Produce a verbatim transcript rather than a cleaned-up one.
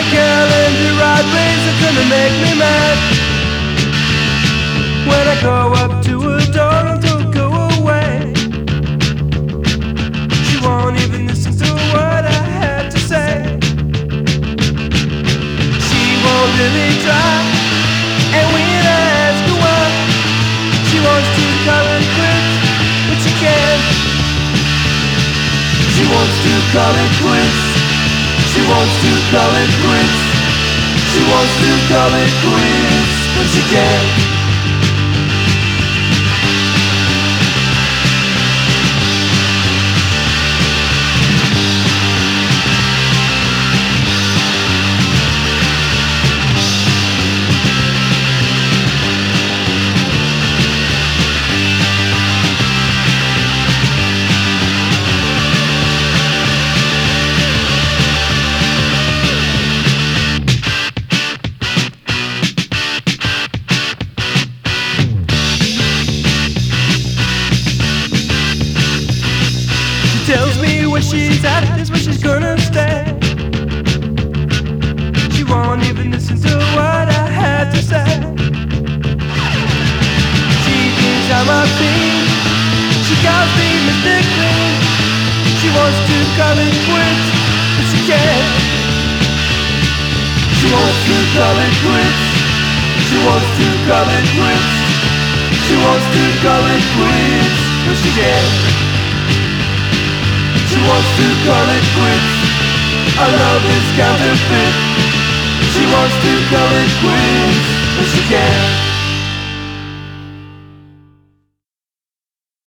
calendar right ways are gonna make me mad. When I go up to her door and don't go away, she won't even listen to what I have to say. She won't really try, and when I ask her why, she wants to call it quits, but she can't. She wants to call it quits. She wants to call it quits. She wants to call it quits, but she can't. Tells me where she's at is where she's gonna stay. She won't even listen to what I have to say. She thinks I'm a fiend. She calls me Mister Clean. She wants to call it quits, but she can't. She wants to call it quits. She wants to call it quits. She wants to call it quits, but she can't. She wants to call it quits. Our love is counterfeit. She wants to call it quits, but she can't.